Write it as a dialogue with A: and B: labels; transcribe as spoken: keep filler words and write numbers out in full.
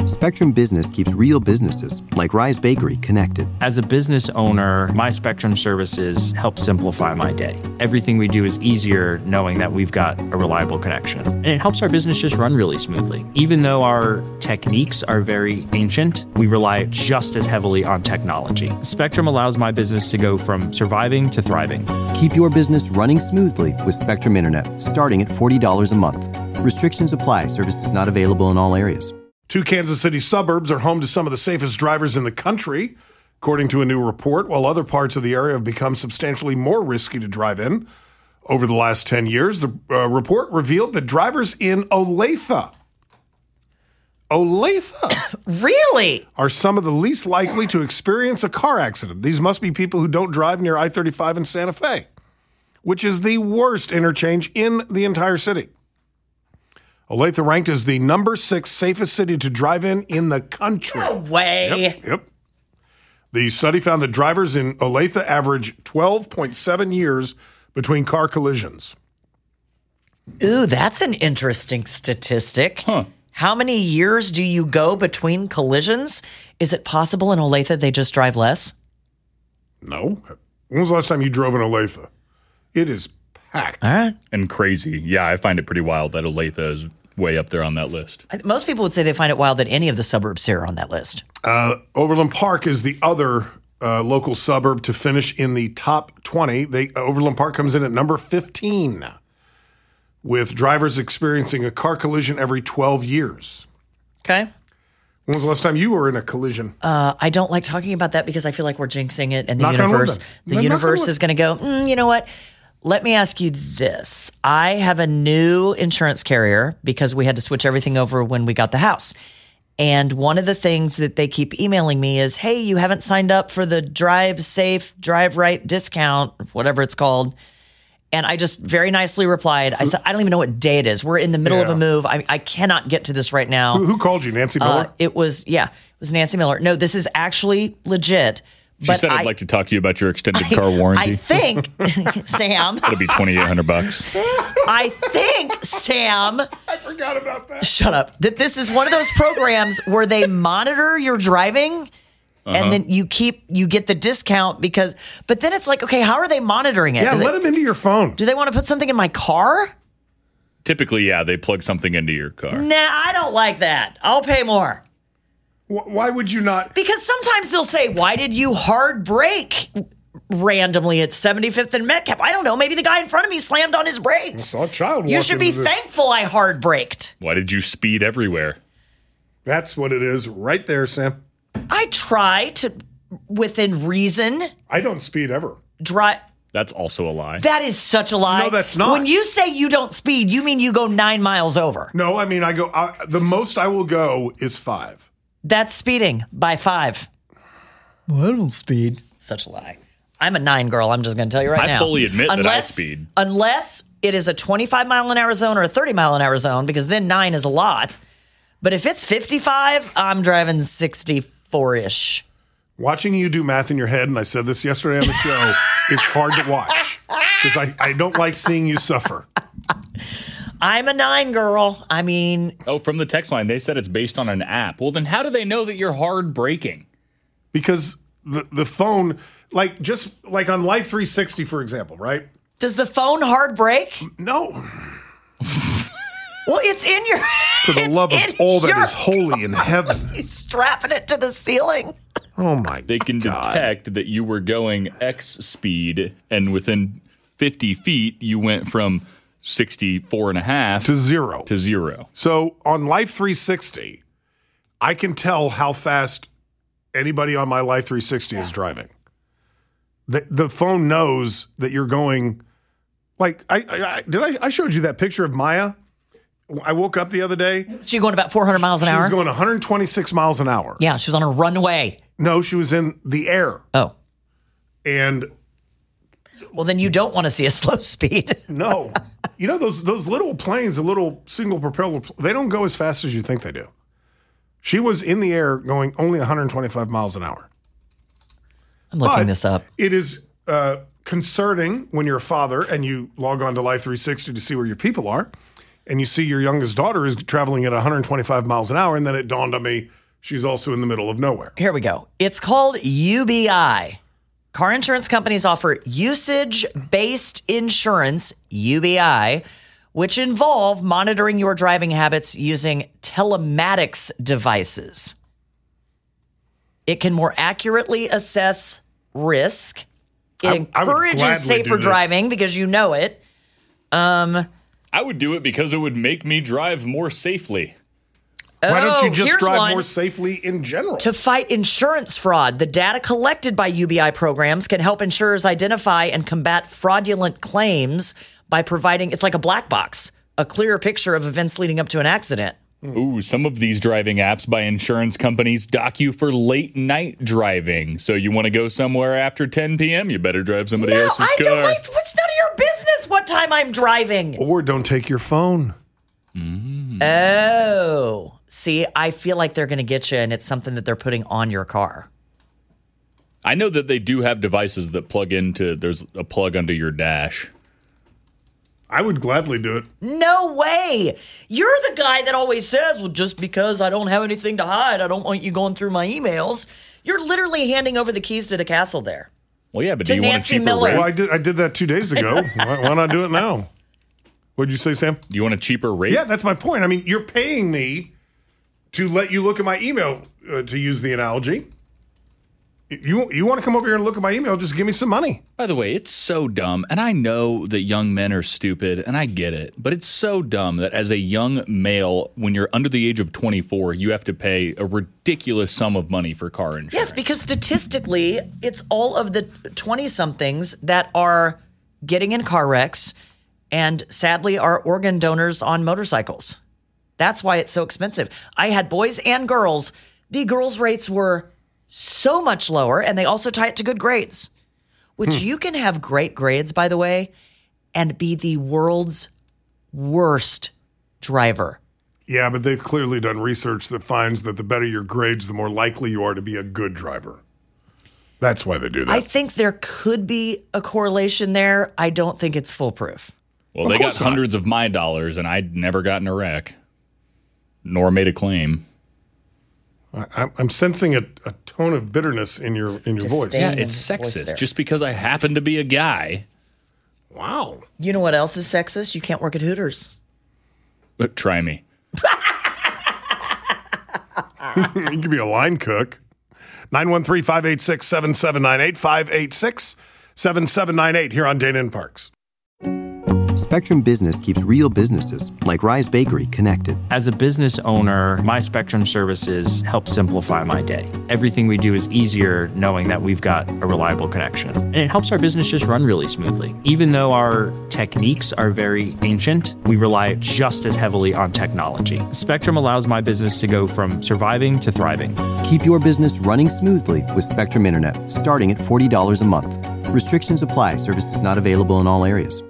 A: Spectrum Business keeps real businesses, like Rise Bakery, connected.
B: As a business owner, my Spectrum services help simplify my day. Everything we do is easier knowing that we've got a reliable connection. And it helps our business just run really smoothly. Even though our techniques are very ancient, we rely just as heavily on technology. Spectrum allows my business to go from surviving to thriving.
A: Keep your business running smoothly with Spectrum Internet, starting at forty dollars a month. Restrictions apply. Services not available in all areas.
C: Two Kansas City suburbs are home to some of the safest drivers in the country, according to a new report, while other parts of the area have become substantially more risky to drive in. Over the last ten years, the uh, report revealed that drivers in Olathe, Olathe,
D: really,
C: are some of the least likely to experience a car accident. These must be people who don't drive near I thirty-five in Santa Fe, which is the worst interchange in the entire city. Olathe ranked as the number six safest city to drive in in the country.
D: No way.
C: Yep, yep. The study found that drivers in Olathe average twelve point seven years between car collisions.
D: Ooh, that's an interesting statistic.
E: Huh.
D: How many years do you go between collisions? Is it possible in Olathe they just drive less?
C: No. When was the last time you drove in Olathe? It is packed.
D: All right.
E: And crazy. Yeah, I find it pretty wild that Olathe is way up there on that list.
D: Most people would say they find it wild that any of the suburbs here are on that list.
C: Uh, Overland Park is the other uh, local suburb to finish in the top twenty. They, uh, Overland Park comes in at number fifteen, with drivers experiencing a car collision every twelve years.
D: Okay.
C: When was the last time you were in a collision?
D: Uh, I don't like talking about that because I feel like we're jinxing it, and the
C: Knock on wood,
D: universe,
C: then.
D: the
C: Then knock on
D: universe
C: wood.
D: is going to go. Mm, you know what? Let me ask you this. I have a new insurance carrier because we had to switch everything over when we got the house. And one of the things that they keep emailing me is, hey, you haven't signed up for the Drive Safe, Drive Right discount, whatever it's called. And I just very nicely replied. I said, I don't even know what day it is. We're in the middle
C: Yeah.
D: of a move. I, I cannot get to this right now.
C: Who, who called you, Nancy Miller?
D: Uh, it was, yeah, it was Nancy Miller. No, this is actually legit.
E: She
D: but
E: said, I'd
D: I,
E: like to talk to you about your extended car warranty.
D: I think, Sam,
E: It'll be twenty-eight hundred bucks.
D: I think, Sam,
C: I forgot about that.
D: shut up, that this is one of those programs where they monitor your driving
E: Uh-huh.
D: and then you keep, you get the discount because, but then it's like, okay, how are they monitoring it?
C: Yeah,
D: do, they,
C: let him into your phone.
D: do they want to put something in my car?
E: Typically, yeah, they plug something into your car.
D: Nah, I don't like that. I'll pay more.
C: Wh- Why would you not?
D: Because sometimes they'll say, why did you hard brake randomly at seventy-fifth and Metcalf? I don't know. Maybe the guy in front of me slammed on his brakes.
C: Saw a child
D: You
C: walk
D: should be
C: into the-
D: thankful I hard braked.
E: Why did you speed everywhere?
C: That's what it is right there, Sam.
D: I try to, within reason,
C: I don't speed ever.
D: drive.
E: That's also a lie.
D: That is such a lie.
C: No, that's not.
D: When you say you don't speed, you mean you go nine miles over.
C: No, I mean, I go, I, the most I will go is five.
D: That's speeding by five. Well, I don't speed. Such a lie. I'm a nine girl. I'm just going to tell you right
E: I
D: now.
E: fully admit that I
D: unless,
E: speed.
D: Unless it is a twenty-five mile an hour zone or a thirty mile an hour zone, because then nine is a lot. But if it's fifty-five, I'm driving sixty-four-ish.
C: Watching you do math in your head, and I said this yesterday on the show, is hard to watch because I, I don't like seeing you suffer.
D: I'm a nine girl. I mean,
E: Oh, from the text line, they said it's based on an app. Well, then how do they know that you're hard braking?
C: Because the, the phone, like just like on Life three sixty, for example, right?
D: does the phone hard brake?
C: No.
D: Well, it's in your.
C: For the
D: it's
C: love of
D: in
C: all that
D: your-
C: is holy in heaven.
D: You're strapping it to the ceiling.
C: Oh, my
E: They can
C: God.
E: detect that you were going X speed, and within fifty feet, you went from sixty-four and a half
C: To zero.
E: to zero.
C: So on Life three sixty, I can tell how fast anybody on my Life three sixty is driving. The, the phone knows that you're going, like, I, I, I did I, I showed you that picture of Maya? I woke up the other day.
D: So you're going about four hundred miles an
C: She
D: hour?
C: was going one hundred twenty-six miles an hour.
D: Yeah, she was on a runway.
C: No, she was in the air.
D: Oh.
C: And
D: Well, then you don't want to see a slow speed.
C: no, you know, those those little planes, the little single propeller, they don't go as fast as you think they do. She was in the air going only one hundred twenty-five miles an hour.
D: I'm looking
C: But
D: this up.
C: It is uh, concerning when you're a father and you log on to Life three sixty to see where your people are, and you see your youngest daughter is traveling at one hundred twenty-five miles an hour, and then it dawned on me, she's also in the middle of nowhere.
D: Here we go. It's called U B I. Car insurance companies offer usage-based insurance, U B I, which involve monitoring your driving habits using telematics devices. It can more accurately assess risk. It
C: I- I would
D: encourages
C: gladly
D: safer
C: do this.
D: driving because you know it. Um,
E: I would do it because it would make me drive more safely.
C: Why don't you
D: oh,
C: just
D: here's
C: drive
D: one.
C: more safely in general?
D: To fight insurance fraud, the data collected by U B I programs can help insurers identify and combat fraudulent claims by providing, it's like a black box, a clearer picture of events leading up to an accident.
E: Ooh, some of these driving apps by insurance companies dock you for late night driving. So you want to go somewhere after ten p.m., you better drive somebody
D: No,
E: else's
D: I
E: car.
D: don't. It's, it's none of your business what time I'm driving.
C: Or don't take your phone.
D: Oh, see, I feel like they're going to get you, and it's something that they're putting on your car.
E: I know that they do have devices that plug into, there's a plug under your dash.
C: I would gladly do it.
D: No way. You're the guy that always says, well, just because I don't have anything to hide, I don't want you going through my emails. You're literally handing over the keys to the castle there.
E: Well, yeah, but
D: To
E: do you want a
D: Nancy
E: cheaper
D: Miller.
E: rate?
C: Well, I did. I did that two days ago. why, why not do it now? What'd you say, Sam?
E: Do you want a cheaper rate?
C: Yeah, that's my point. I mean, you're paying me to let you look at my email, uh, to use the analogy. You you want to come over here and look at my email, just give me some money.
E: By the way, it's so dumb, and I know that young men are stupid, and I get it, but it's so dumb that as a young male, when you're under the age of twenty-four, you have to pay a ridiculous sum of money for car insurance.
D: Yes, because statistically, it's all of the twenty-somethings that are getting in car wrecks and sadly are organ donors on motorcycles. That's why it's so expensive. I had boys and girls. The girls' rates were so much lower, and they also tie it to good grades, which you can have great grades, by the way, and be the world's worst driver.
C: Yeah, but they've clearly done research that finds that the better your grades, the more likely you are to be a good driver. That's why they do that.
D: I think there could be a correlation there. I don't think it's foolproof.
E: Well,
C: Of
E: they got
C: course not.
E: hundreds of my dollars, and I'd never gotten a wreck, nor made a claim.
C: I, I'm sensing a, a tone of bitterness in your in your voice.
D: Disdain.
E: Yeah, it's
D: voice
E: sexist.
D: there.
E: Just because I happen to be a guy.
C: Wow.
D: You know what else is sexist? You can't work at Hooters.
E: But try me.
C: You could be a line cook. nine one three, five eight six, seven seven nine eight, five eight six, seven seven nine eight here on Dana and Parks.
A: Spectrum Business keeps real businesses, like Rise Bakery, connected.
B: As a business owner, my Spectrum services help simplify my day. Everything we do is easier knowing that we've got a reliable connection. And it helps our business just run really smoothly. Even though our techniques are very ancient, we rely just as heavily on technology. Spectrum allows my business to go from surviving to thriving.
A: Keep your business running smoothly with Spectrum Internet, starting at forty dollars a month. Restrictions apply. Services not available in all areas.